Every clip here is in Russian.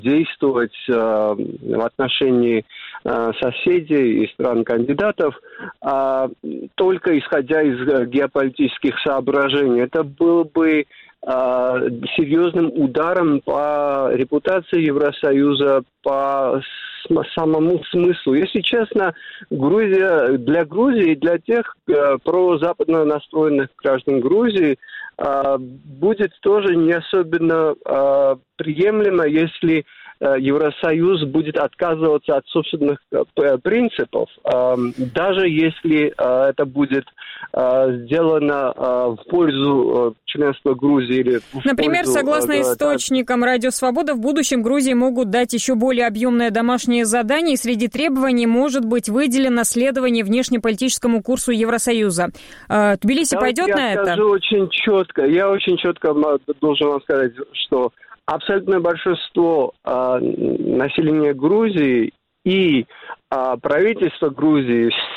действовать в отношении соседей и стран-кандидатов только исходя из геополитических соображений. Это было бы серьезным ударом по репутации Евросоюза, по самому смыслу. Если честно, для Грузии и для тех прозападно настроенных граждан Грузии будет тоже не особенно приемлемо, если Евросоюз будет отказываться от собственных принципов, даже если это будет сделано в пользу членства Грузии или Например, согласно источникам Радио Свобода, в будущем Грузии могут дать еще более объемное домашнее задание, и среди требований может быть выделено следование внешнеполитическому курсу Евросоюза. Тбилиси пойдет на это? Я очень четко должен вам сказать, что абсолютное большинство населения Грузии и правительство Грузии с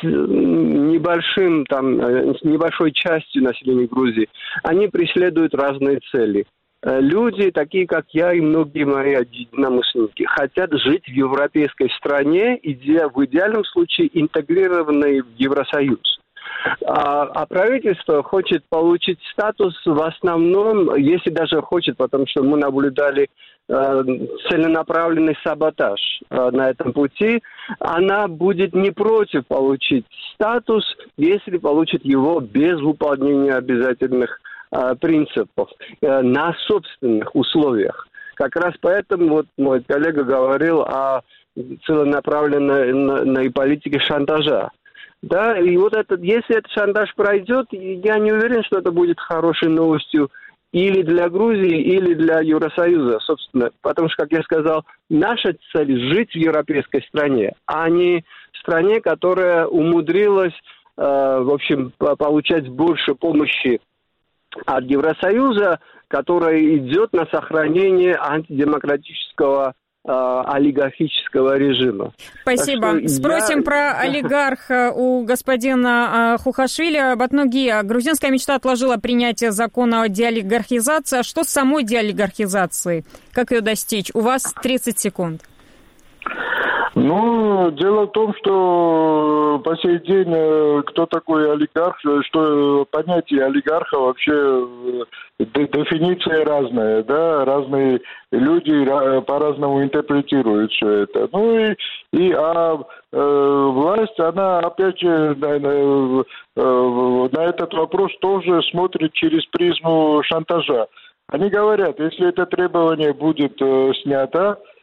небольшой частью населения Грузии, они преследуют разные цели. Люди, такие как я и многие мои единомышленники, хотят жить в европейской стране, в идеальном случае интегрированной в Евросоюз. А правительство хочет получить статус в основном, если даже хочет, потому что мы наблюдали целенаправленный саботаж на этом пути, она будет не против получить статус, если получит его без выполнения обязательных принципов, на собственных условиях. Как раз поэтому вот мой коллега говорил о целенаправленной политике шантажа. Да, и вот если этот шантаж пройдет, я не уверен, что это будет хорошей новостью или для Грузии, или для Евросоюза, собственно. Потому что, как я сказал, наша цель – жить в европейской стране, а не в стране, которая умудрилась, получать больше помощи от Евросоюза, которая идет на сохранение антидемократического олигархического режима. Спасибо. Спросим про олигарха у господина Хухашвили. Батнугия, грузинская мечта отложила принятие закона о деолигархизации. А что с самой деолигархизацией? Как ее достичь? У вас 30 секунд. Дело в том, что по сей день кто такой олигарх, что понятие олигарха вообще дефиниция разная, да, разные люди по-разному интерпретируют все это. Власть, она опять же на этот вопрос тоже смотрит через призму шантажа. Они говорят, если это требование будет снято,